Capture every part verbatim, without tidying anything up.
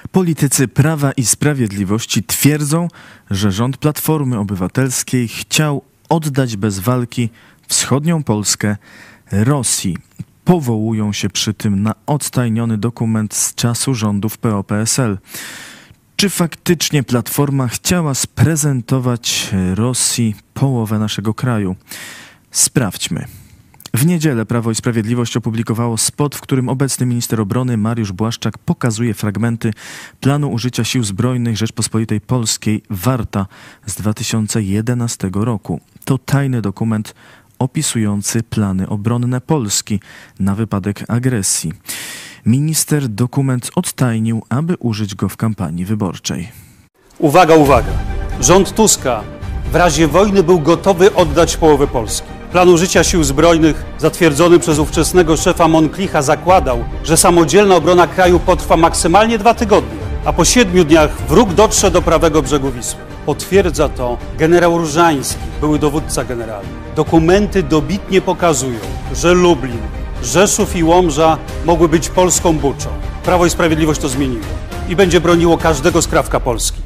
Politycy Prawa i Sprawiedliwości twierdzą, że rząd Platformy Obywatelskiej chciał oddać bez walki wschodnią Polskę Rosji. Powołują się przy tym na odtajniony dokument z czasu rządów P O P S L. Czy faktycznie Platforma chciała sprezentować Rosji połowę naszego kraju? Sprawdźmy. W niedzielę Prawo i Sprawiedliwość opublikowało spot, w którym obecny minister obrony Mariusz Błaszczak pokazuje fragmenty planu użycia sił zbrojnych Rzeczpospolitej Polskiej Warta z dwa tysiące jedenastego roku. To tajny dokument opisujący plany obronne Polski na wypadek agresji. Minister dokument odtajnił, aby użyć go w kampanii wyborczej. Uwaga, uwaga! Rząd Tuska w razie wojny był gotowy oddać połowę Polski. Plan użycia sił zbrojnych zatwierdzony przez ówczesnego szefa Monclicha zakładał, że samodzielna obrona kraju potrwa maksymalnie dwa tygodnie, a po siedmiu dniach wróg dotrze do prawego brzegu Wisły. Potwierdza to generał Różański, były dowódca generalny. Dokumenty dobitnie pokazują, że Lublin, Rzeszów i Łomża mogły być polską Buczą. Prawo i Sprawiedliwość to zmieniło i będzie broniło każdego skrawka Polski.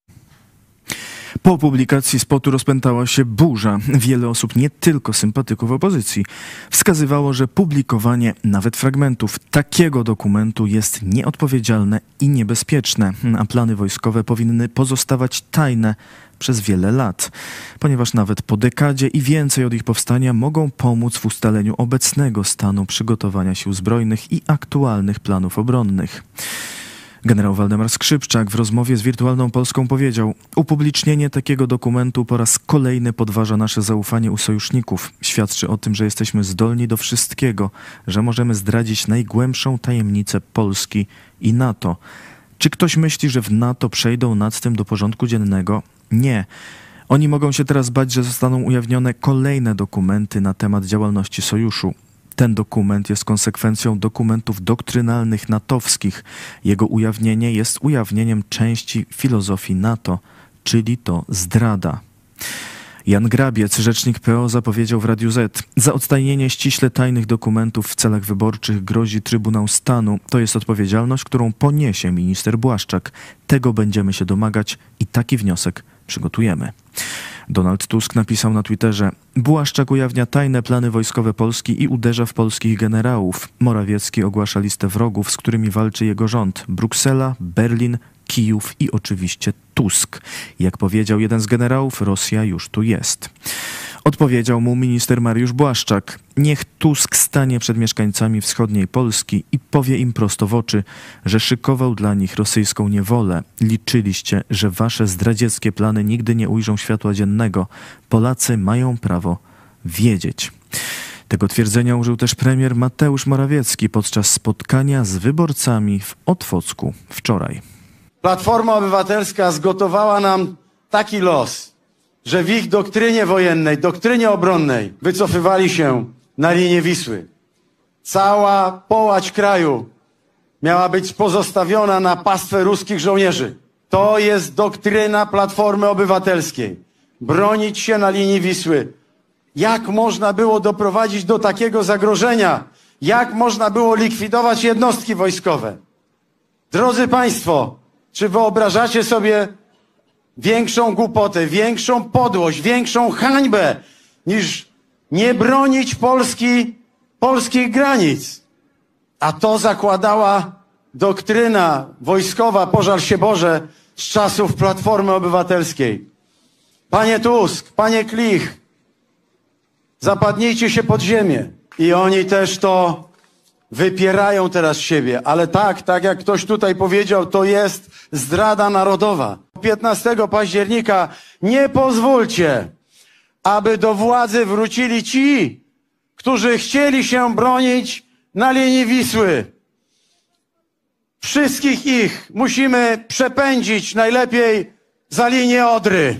Po publikacji spotu rozpętała się burza. Wiele osób, nie tylko sympatyków opozycji, wskazywało, że publikowanie nawet fragmentów takiego dokumentu jest nieodpowiedzialne i niebezpieczne, a plany wojskowe powinny pozostawać tajne przez wiele lat, ponieważ nawet po dekadzie i więcej od ich powstania mogą pomóc w ustaleniu obecnego stanu przygotowania sił zbrojnych i aktualnych planów obronnych. Generał Waldemar Skrzypczak w rozmowie z Wirtualną Polską powiedział: upublicznienie takiego dokumentu po raz kolejny podważa nasze zaufanie u sojuszników. Świadczy o tym, że jesteśmy zdolni do wszystkiego, że możemy zdradzić najgłębszą tajemnicę Polski i NATO. Czy ktoś myśli, że w NATO przejdą nad tym do porządku dziennego? Nie. Oni mogą się teraz bać, że zostaną ujawnione kolejne dokumenty na temat działalności sojuszu. Ten dokument jest konsekwencją dokumentów doktrynalnych natowskich. Jego ujawnienie jest ujawnieniem części filozofii NATO, czyli to zdrada. Jan Grabiec, rzecznik P O, zapowiedział w Radiu Z: za odtajnienie ściśle tajnych dokumentów w celach wyborczych grozi Trybunał Stanu. To jest odpowiedzialność, którą poniesie minister Błaszczak. Tego będziemy się domagać i taki wniosek przygotujemy. Donald Tusk napisał na Twitterze: Błaszczak ujawnia tajne plany wojskowe Polski i uderza w polskich generałów. Morawiecki ogłasza listę wrogów, z którymi walczy jego rząd. Bruksela, Berlin, Kijów i oczywiście Tusk. Jak powiedział jeden z generałów, Rosja już tu jest. Odpowiedział mu minister Mariusz Błaszczak: niech Tusk stanie przed mieszkańcami wschodniej Polski i powie im prosto w oczy, że szykował dla nich rosyjską niewolę. Liczyliście, że wasze zdradzieckie plany nigdy nie ujrzą światła dziennego. Polacy mają prawo wiedzieć. Tego twierdzenia użył też premier Mateusz Morawiecki podczas spotkania z wyborcami w Otwocku wczoraj. Platforma Obywatelska zgotowała nam taki los, że w ich doktrynie wojennej, doktrynie obronnej wycofywali się na linię Wisły. Cała połać kraju miała być pozostawiona na pastwę ruskich żołnierzy. To jest doktryna Platformy Obywatelskiej. Bronić się na linii Wisły. Jak można było doprowadzić do takiego zagrożenia? Jak można było likwidować jednostki wojskowe? Drodzy Państwo, czy wyobrażacie sobie większą głupotę, większą podłość, większą hańbę niż nie bronić Polski, polskich granic? A to zakładała doktryna wojskowa, pożal się Boże, z czasów Platformy Obywatelskiej. Panie Tusk, panie Klich, zapadnijcie się pod ziemię. I oni też to wypierają teraz z siebie. Ale tak, tak jak ktoś tutaj powiedział, to jest zdrada narodowa. piętnastego października nie pozwólcie, aby do władzy wrócili ci, którzy chcieli się bronić na linii Wisły. Wszystkich ich musimy przepędzić najlepiej za linię Odry.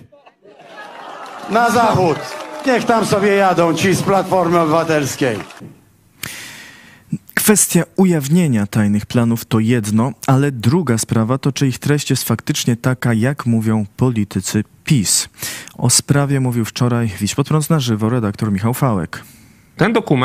Na zachód. Niech tam sobie jadą ci z Platformy Obywatelskiej. Kwestia ujawnienia tajnych planów to jedno, ale druga sprawa to, czy ich treść jest faktycznie taka, jak mówią politycy PiS. O sprawie mówił wczoraj w Idź pod prąd na żywo redaktor Michał Fałek. Ten dokument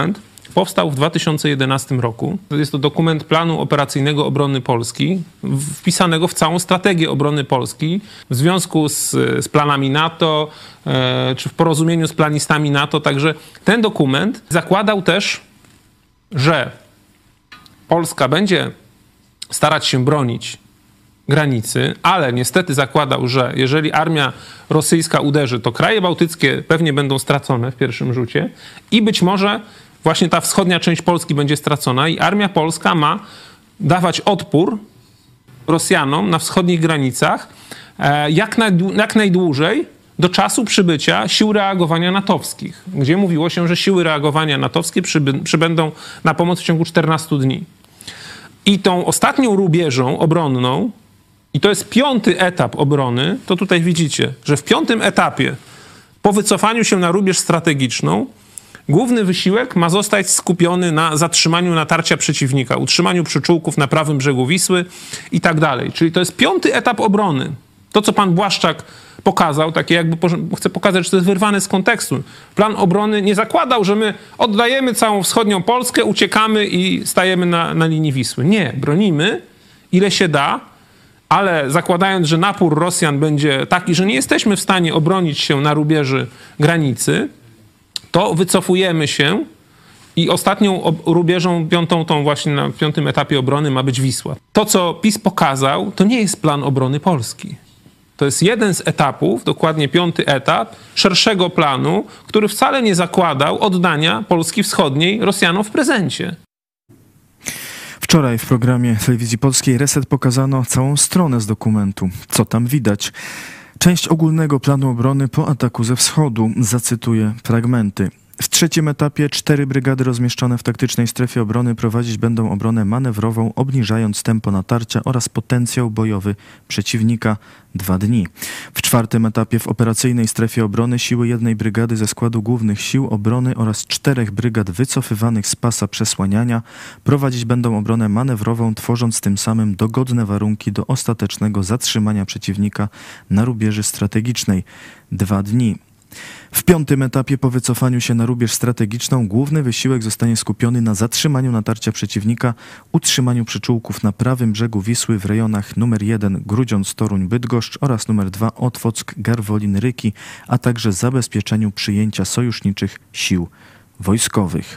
powstał w dwa tysiące jedenastym roku. Jest to dokument planu operacyjnego obrony Polski, wpisanego w całą strategię obrony Polski w związku z, z planami NATO, e, czy w porozumieniu z planistami NATO. Także ten dokument zakładał też, że Polska będzie starać się bronić granicy, ale niestety zakładał, że jeżeli armia rosyjska uderzy, to kraje bałtyckie pewnie będą stracone w pierwszym rzucie i być może właśnie ta wschodnia część Polski będzie stracona i armia polska ma dawać odpór Rosjanom na wschodnich granicach jak, najdłu- jak najdłużej do czasu przybycia sił reagowania natowskich, gdzie mówiło się, że siły reagowania natowskie przyby- przybędą na pomoc w ciągu czternastu dni. I tą ostatnią rubieżą obronną, i to jest piąty etap obrony, to tutaj widzicie, że w piątym etapie po wycofaniu się na rubież strategiczną główny wysiłek ma zostać skupiony na zatrzymaniu natarcia przeciwnika, utrzymaniu przyczółków na prawym brzegu Wisły i tak dalej. Czyli to jest piąty etap obrony. To, co pan Błaszczak pokazał, takie jakby chcę pokazać, że to jest wyrwane z kontekstu. Plan obrony nie zakładał, że my oddajemy całą wschodnią Polskę, uciekamy i stajemy na, na linii Wisły. Nie, bronimy ile się da, ale zakładając, że napór Rosjan będzie taki, że nie jesteśmy w stanie obronić się na rubieży granicy, to wycofujemy się i ostatnią ob- rubieżą, piątą, tą właśnie na piątym etapie obrony ma być Wisła. To, co PiS pokazał, to nie jest plan obrony Polski. To jest jeden z etapów, dokładnie piąty etap, szerszego planu, który wcale nie zakładał oddania Polski Wschodniej Rosjanom w prezencie. Wczoraj w programie Telewizji Polskiej Reset pokazano całą stronę z dokumentu. Co tam widać? Część ogólnego planu obrony po ataku ze wschodu. Zacytuję fragmenty. W trzecim etapie cztery brygady rozmieszczone w taktycznej strefie obrony prowadzić będą obronę manewrową, obniżając tempo natarcia oraz potencjał bojowy przeciwnika. Dwa dni. W czwartym etapie w operacyjnej strefie obrony siły jednej brygady ze składu głównych sił obrony oraz czterech brygad wycofywanych z pasa przesłaniania prowadzić będą obronę manewrową, tworząc tym samym dogodne warunki do ostatecznego zatrzymania przeciwnika na rubieży strategicznej. Dwa dni. W piątym etapie po wycofaniu się na rubież strategiczną główny wysiłek zostanie skupiony na zatrzymaniu natarcia przeciwnika, utrzymaniu przyczółków na prawym brzegu Wisły w rejonach numer jeden Grudziądz-Toruń-Bydgoszcz oraz numer dwa Otwock-Garwolin-Ryki, a także zabezpieczeniu przyjęcia sojuszniczych sił wojskowych.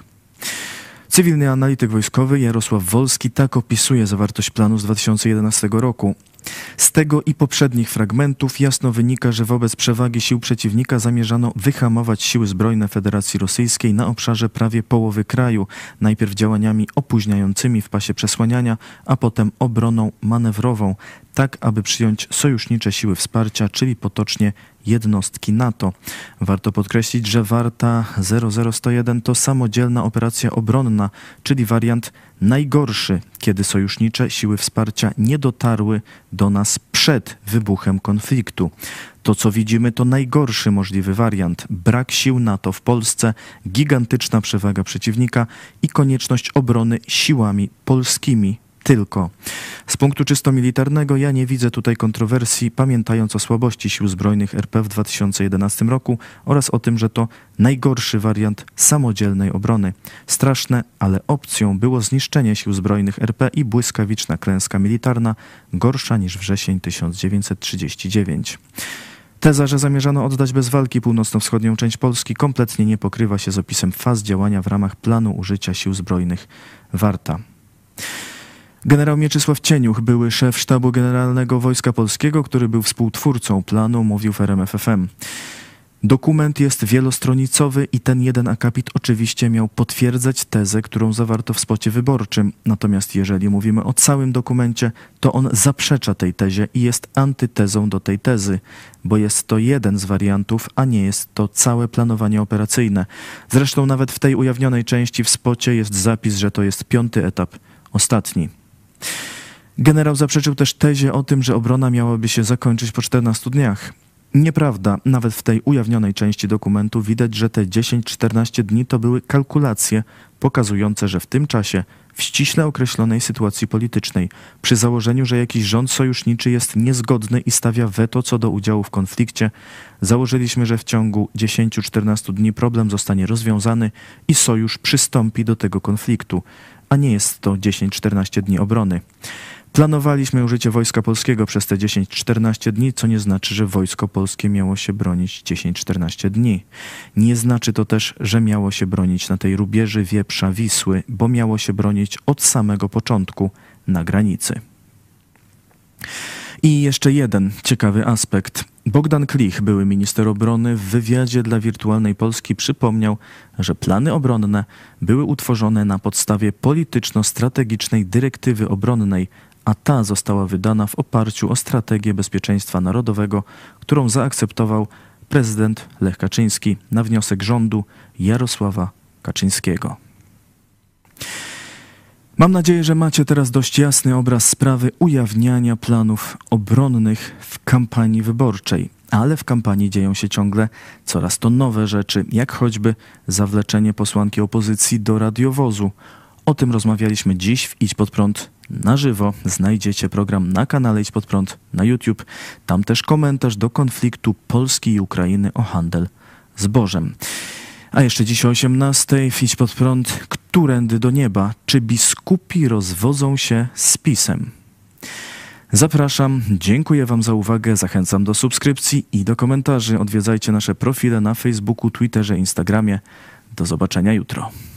Cywilny analityk wojskowy Jarosław Wolski tak opisuje zawartość planu z dwa tysiące jedenastego roku. Z tego i poprzednich fragmentów jasno wynika, że wobec przewagi sił przeciwnika zamierzano wyhamować siły zbrojne Federacji Rosyjskiej na obszarze prawie połowy kraju, najpierw działaniami opóźniającymi w pasie przesłaniania, a potem obroną manewrową, tak aby przyjąć sojusznicze siły wsparcia, czyli potocznie jednostki NATO. Warto podkreślić, że Warta zero zero sto jeden to samodzielna operacja obronna, czyli wariant najgorszy, kiedy sojusznicze siły wsparcia nie dotarły do nas przed wybuchem konfliktu. To, co widzimy, to najgorszy możliwy wariant. Brak sił NATO w Polsce, gigantyczna przewaga przeciwnika i konieczność obrony siłami polskimi tylko. Z punktu czysto militarnego ja nie widzę tutaj kontrowersji, pamiętając o słabości sił zbrojnych R P w dwa tysiące jedenastym roku oraz o tym, że to najgorszy wariant samodzielnej obrony. Straszne, ale opcją było zniszczenie sił zbrojnych R P i błyskawiczna klęska militarna, gorsza niż wrzesień tysiąc dziewięćset trzydziesty dziewiąty. Teza, że zamierzano oddać bez walki północno-wschodnią część Polski, kompletnie nie pokrywa się z opisem faz działania w ramach planu użycia sił zbrojnych Warta. Generał Mieczysław Cieniuch, były szef Sztabu Generalnego Wojska Polskiego, który był współtwórcą planu, mówił w R M F F M. Dokument jest wielostronicowy i ten jeden akapit oczywiście miał potwierdzać tezę, którą zawarto w spocie wyborczym. Natomiast jeżeli mówimy o całym dokumencie, to on zaprzecza tej tezie i jest antytezą do tej tezy, bo jest to jeden z wariantów, a nie jest to całe planowanie operacyjne. Zresztą nawet w tej ujawnionej części w spocie jest zapis, że to jest piąty etap, ostatni. Generał zaprzeczył też tezie o tym, że obrona miałaby się zakończyć po czternastu dniach. Nieprawda, nawet w tej ujawnionej części dokumentu widać, że te dziesięć czternaście dni to były kalkulacje pokazujące, że w tym czasie, w ściśle określonej sytuacji politycznej, przy założeniu, że jakiś rząd sojuszniczy jest niezgodny i stawia weto co do udziału w konflikcie, założyliśmy, że w ciągu dziesięć do czternastu dni problem zostanie rozwiązany i sojusz przystąpi do tego konfliktu, a nie jest to dziesięć do czternastu dni obrony. Planowaliśmy użycie Wojska Polskiego przez te dziesięć do czternastu dni, co nie znaczy, że Wojsko Polskie miało się bronić dziesięć do czternastu dni. Nie znaczy to też, że miało się bronić na tej rubieży Wieprza Wisły, bo miało się bronić od samego początku na granicy. I jeszcze jeden ciekawy aspekt. Bogdan Klich, były minister obrony, w wywiadzie dla Wirtualnej Polski przypomniał, że plany obronne były utworzone na podstawie polityczno-strategicznej dyrektywy obronnej, a ta została wydana w oparciu o strategię bezpieczeństwa narodowego, którą zaakceptował prezydent Lech Kaczyński na wniosek rządu Jarosława Kaczyńskiego. Mam nadzieję, że macie teraz dość jasny obraz sprawy ujawniania planów obronnych w kampanii wyborczej. Ale w kampanii dzieją się ciągle coraz to nowe rzeczy, jak choćby zawleczenie posłanki opozycji do radiowozu. O tym rozmawialiśmy dziś w Idź Pod Prąd na żywo. Znajdziecie program na kanale Idź Pod Prąd na YouTube. Tam też komentarz do konfliktu Polski i Ukrainy o handel zbożem. A jeszcze dziś o osiemnastej w Idź Pod Prąd, którędy do nieba, czy biskupi rozwodzą się z PiS-em? Zapraszam, dziękuję wam za uwagę, zachęcam do subskrypcji i do komentarzy. Odwiedzajcie nasze profile na Facebooku, Twitterze, Instagramie. Do zobaczenia jutro.